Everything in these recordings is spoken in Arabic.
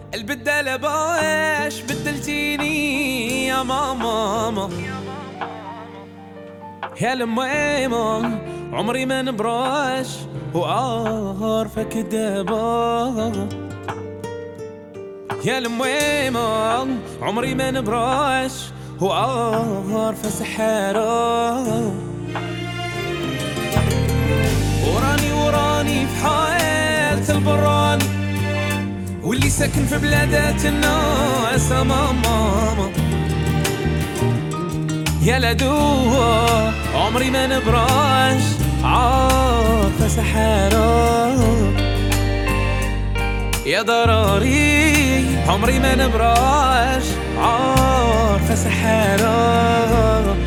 البدالة باش بدلتيني يا ماما يا الميمة عمري ما نبراش وعارفك دابا يا الميمة عمري ما نبراش وعارفة سحارة وراني في حالة البراني واللي ساكن في بلادات الناس ماما يا لدوة عمري ما نبراش عارفة سحارة يا ضراري عمري ما نبراش عارفة سحارة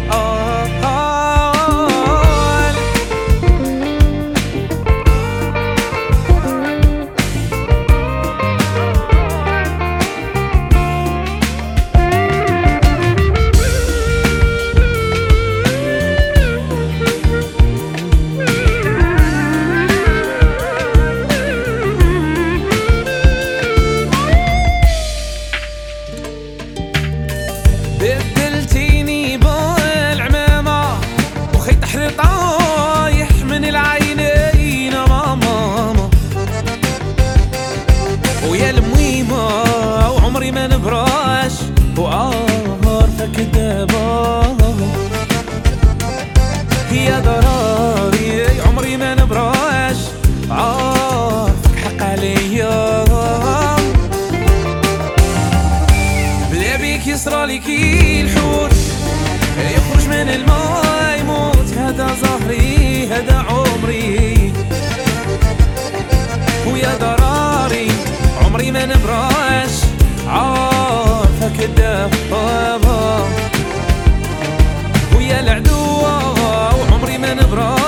بدلتيني بالعمامة وخي تحري طايح من العينين ماما ويا المويمة وعمري ما نبراش وعارفك دابا يا ضراري عمري ما نبراش عارفك حق عليا بلا بيك يصرالي كي الحوت يخرج من الماء يموت هذا زهري هذا عمري ويا ضراري عمري ما نبراش عارفك دابا ويا العدوة وعمري ما نبراش